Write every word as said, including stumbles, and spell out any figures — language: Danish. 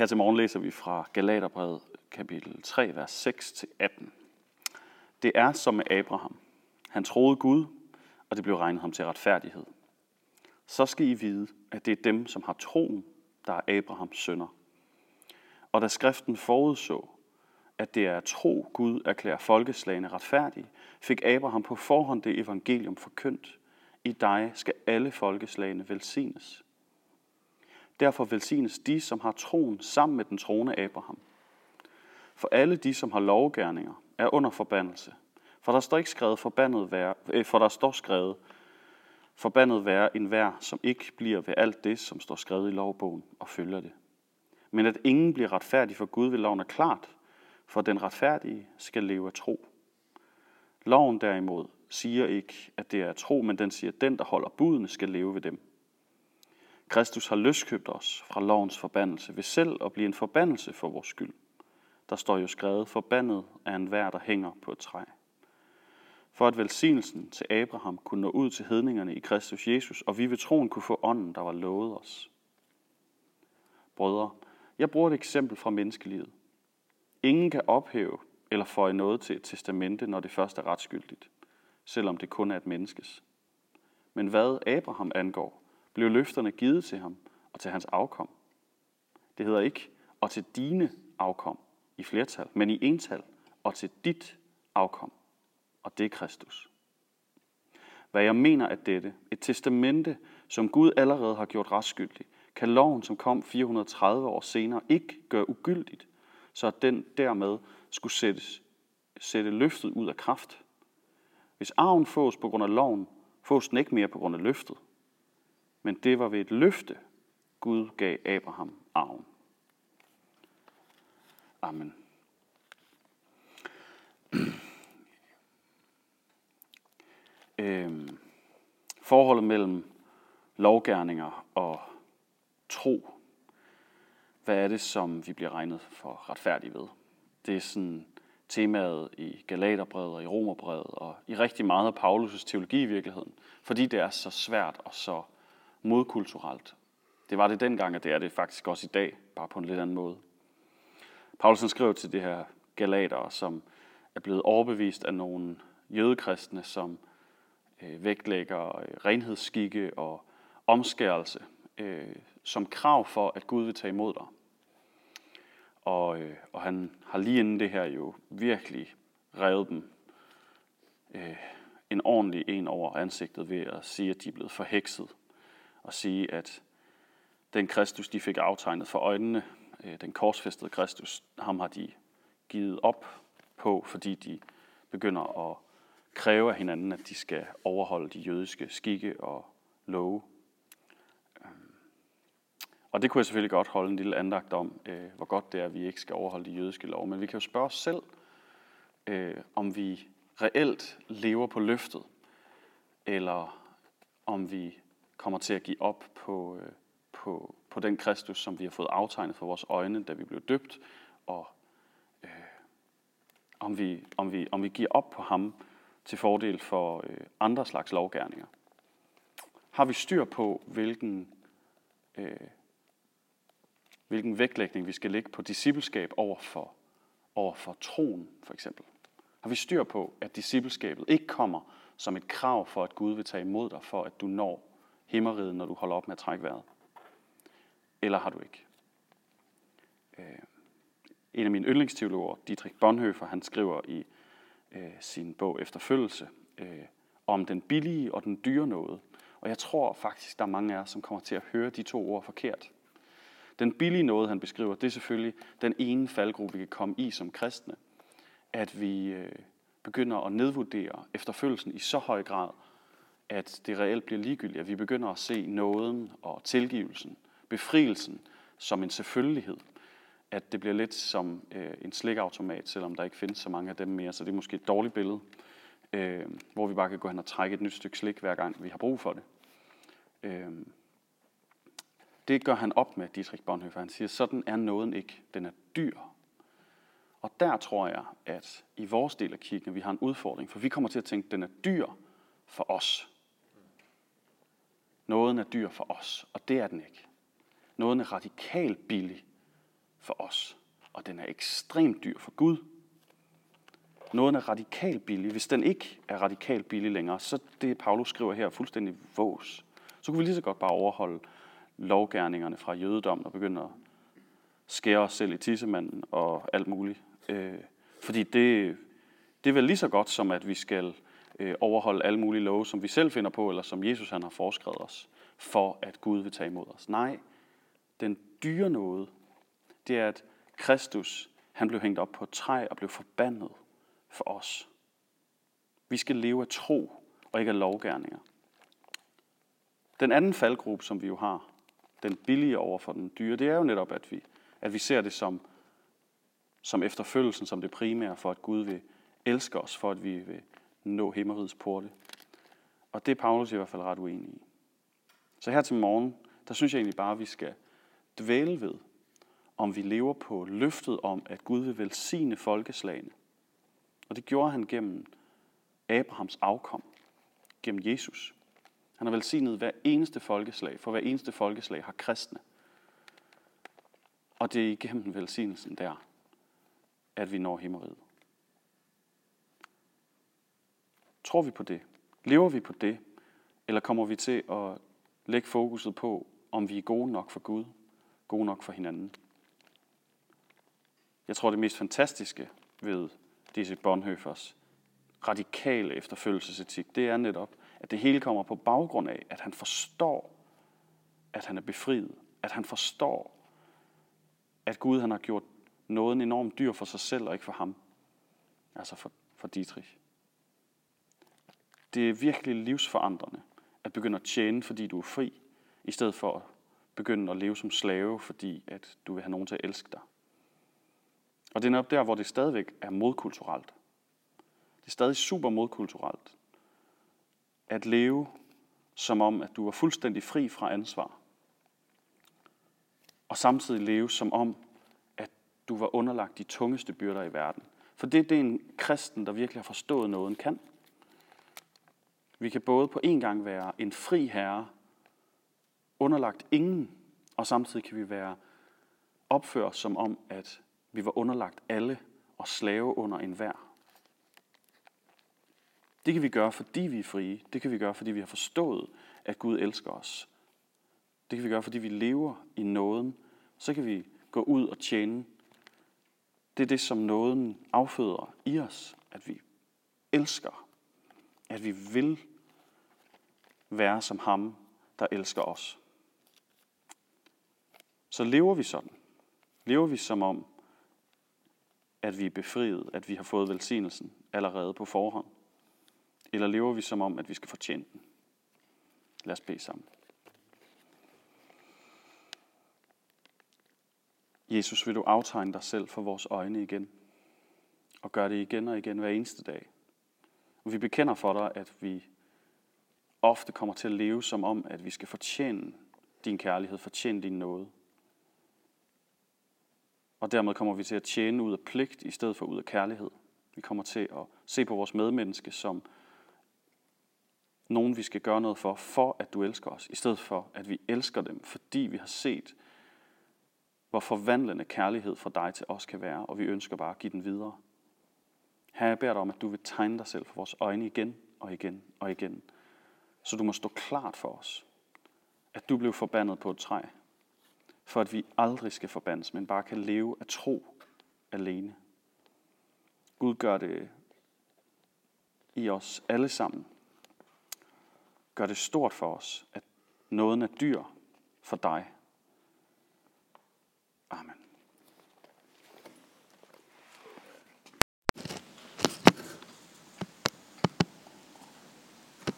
Her til morgen læser vi fra Galaterbrevet kapitel tre, vers seks til atten. Det er som med Abraham. Han troede Gud, og det blev regnet ham til retfærdighed. Så skal I vide, at det er dem, som har troen, der er Abrahams sønner. Og da skriften forudså, at det er at tro Gud erklærer folkeslagene retfærdige, fik Abraham på forhånd det evangelium forkyndt. I dig skal alle folkeslagene velsignes. Derfor velsignes de, som har troen sammen med den troende Abraham. For alle de, som har lovgerninger, er under forbandelse. For der står ikke skrevet forbandet være, for der står skrevet forbandet være enhver, som ikke bliver ved alt det, som står skrevet i lovbogen og følger det. Men at ingen bliver retfærdig for Gud ved loven er klart, for den retfærdige skal leve af tro. Loven derimod siger ikke, at det er at tro, men den siger, at den, der holder budene, skal leve ved dem. Kristus har løskøbt os fra lovens forbandelse ved selv at blive en forbandelse for vores skyld. Der står jo skrevet, forbandet er enhver, der hænger på et træ. For at velsignelsen til Abraham kunne nå ud til hedningerne i Kristus Jesus, og vi ved troen kunne få ånden, der var lovet os. Brødre, jeg bruger et eksempel fra menneskelivet. Ingen kan ophæve eller føje noget til et testamente, når det først er retsgyldigt, selvom det kun er et menneskes. Men hvad Abraham angår, blev løfterne givet til ham og til hans afkom. Det hedder ikke, og til dine afkom i flertal, men i ental, og til dit afkom, og det er Kristus. Hvad jeg mener er dette, et testamente, som Gud allerede har gjort retsgyldigt, kan loven, som kom fire hundrede og tredive år senere, ikke gøre ugyldigt, så at den dermed skulle sættes, sætte løftet ud af kraft. Hvis arven fås på grund af loven, fås den ikke mere på grund af løftet. Men det var ved et løfte, Gud gav Abraham arven. Amen. øhm, forholdet mellem lovgerninger og tro. Hvad er det, som vi bliver regnet for retfærdige ved? Det er sådan temaet i Galaterbrevet og i Romerbrevet og i rigtig meget af Paulus' teologi i virkeligheden. Fordi det er så svært og så modkulturelt. Det var det dengang, og det er det faktisk også i dag, bare på en lidt anden måde. Paulus skriver til det her galatere, som er blevet overbevist af nogle jødekristne, som øh, vægtlægger øh, renhedsskikke og omskærelse øh, som krav for, at Gud vil tage imod dig. Og, øh, og han har lige inden det her jo virkelig revet dem øh, en ordentlig en over ansigtet ved at sige, at de er blevet forhekset. Og sige, at den Kristus, de fik aftegnet for øjnene, øh, den korsfæstede Kristus, ham har de givet op på, fordi de begynder at kræve af hinanden, at de skal overholde de jødiske skikke og love. Og det kunne jeg selvfølgelig godt holde en lille andagt om, øh, hvor godt det er, at vi ikke skal overholde de jødiske love. Men vi kan jo spørge os selv, øh, om vi reelt lever på løftet, eller om vi kommer til at give op på, øh, på, på den Kristus, som vi har fået aftegnet for vores øjne, da vi blev døbt, og øh, om, vi, om, vi, om vi giver op på ham til fordel for øh, andre slags lovgerninger. Har vi styr på, hvilken... Øh, hvilken vægtlægning vi skal lægge på discipleskab over for, over for troen, for eksempel. Har vi styr på, at discipleskabet ikke kommer som et krav for, at Gud vil tage imod dig, for at du når himmeriget, når du holder op med at trække vejret? Eller har du ikke? Øh, en af mine yndlingsteologer, Dietrich Bonhoeffer, han skriver i øh, sin bog Efterfølgelse øh, om den billige og den dyre nåde. Og jeg tror faktisk, der er mange af jer, som kommer til at høre de to ord forkert. Den billige nåde, han beskriver, det er selvfølgelig den ene faldgruppe, vi kan komme i som kristne. At vi øh, begynder at nedvurdere efterfølgelsen i så høj grad, at det reelt bliver ligegyldigt. At vi begynder at se nåden og tilgivelsen, befrielsen som en selvfølgelighed. At det bliver lidt som øh, en slikautomat, selvom der ikke findes så mange af dem mere. Så det er måske et dårligt billede, øh, hvor vi bare kan gå hen og trække et nyt stykke slik, hver gang vi har brug for det. Øh, Det gør han op med, Dietrich Bonhoeffer. Han siger, sådan er nåden ikke. Den er dyr. Og der tror jeg, at i vores del af kirken, vi har en udfordring, for vi kommer til at tænke, at den er dyr for os. Nåden er dyr for os, og det er den ikke. Nåden er radikalt billig for os, og den er ekstremt dyr for Gud. Noget er radikalt billig. Hvis den ikke er radikalt billig længere, så det, Paulus skriver her, er fuldstændig vås. Så kunne vi lige så godt bare overholde lovgerningerne fra jødedommen og begynde at skære os selv i tissemanden og alt muligt. Øh, fordi det, det er vel lige så godt som, at vi skal øh, overholde alle mulige love, som vi selv finder på, eller som Jesus han har foreskrevet os, for at Gud vil tage imod os. Nej, den dyre noget, det er, at Kristus han blev hængt op på et træ og blev forbandet for os. Vi skal leve af tro og ikke af lovgerninger. Den anden faldgruppe, som vi jo har, den billige over for den dyre, det er jo netop, at vi, at vi ser det som, som efterfølgelsen, som det primære for, at Gud vil elske os, for at vi vil nå himmerigets porte. Og det er Paulus i hvert fald ret uenig i. Så her til morgen, der synes jeg egentlig bare, at vi skal dvæle ved, om vi lever på løftet om, at Gud vil velsigne folkeslagene. Og det gjorde han gennem Abrahams afkom, gennem Jesus. Han har velsignet hver eneste folkeslag, for hver eneste folkeslag har kristne. Og det er igennem velsignelsen der, at vi når himmeriget. Tror vi på det? Lever vi på det? Eller kommer vi til at lægge fokuset på, om vi er gode nok for Gud, gode nok for hinanden? Jeg tror, det mest fantastiske ved disse Bonhoeffers radikale efterfølgelsesetik, det er netop, at det hele kommer på baggrund af, at han forstår, at han er befriet. At han forstår, at Gud han har gjort noget enormt dyr for sig selv og ikke for ham. Altså for, for Dietrich. Det er virkelig livsforandrende at begynde at tjene, fordi du er fri, i stedet for at begynde at leve som slave, fordi at du vil have nogen til at elske dig. Og det er netop der, hvor det stadigvæk er modkulturelt. Det er stadig super modkulturelt at leve som om, at du er fuldstændig fri fra ansvar. Og samtidig leve som om, at du var underlagt de tungeste byrder i verden. For det, det er en kristen, der virkelig har forstået noget, kan. Vi kan både på en gang være en fri herre, underlagt ingen, og samtidig kan vi være opført som om, at vi var underlagt alle og slave under enhver. Det kan vi gøre, fordi vi er frie. Det kan vi gøre, fordi vi har forstået, at Gud elsker os. Det kan vi gøre, fordi vi lever i nåden. Så kan vi gå ud og tjene. Det er det, som nåden afføder i os. At vi elsker. At vi vil være som ham, der elsker os. Så lever vi sådan. Lever vi som om, at vi er befriet, at vi har fået velsignelsen allerede på forhånd? Eller lever vi som om, at vi skal fortjene den? Lad os bede sammen. Jesus, vil du aftegne dig selv for vores øjne igen? Og gøre det igen og igen hver eneste dag. Og vi bekender for dig, at vi ofte kommer til at leve som om, at vi skal fortjene din kærlighed, fortjene din nåde. Og dermed kommer vi til at tjene ud af pligt, i stedet for ud af kærlighed. Vi kommer til at se på vores medmenneske som nogen, vi skal gøre noget for, for at du elsker os, i stedet for, at vi elsker dem, fordi vi har set, hvor forvandlende kærlighed fra dig til os kan være, og vi ønsker bare at give den videre. Herre, jeg beder dig om, at du vil tegne dig selv for vores øjne igen og igen og igen, så du må stå klart for os, at du blev forbandet på et træ, for at vi aldrig skal forbandes, men bare kan leve af tro alene. Gud, gør det i os alle sammen. Gør det stort for os, at nåden er dyr for dig. Amen.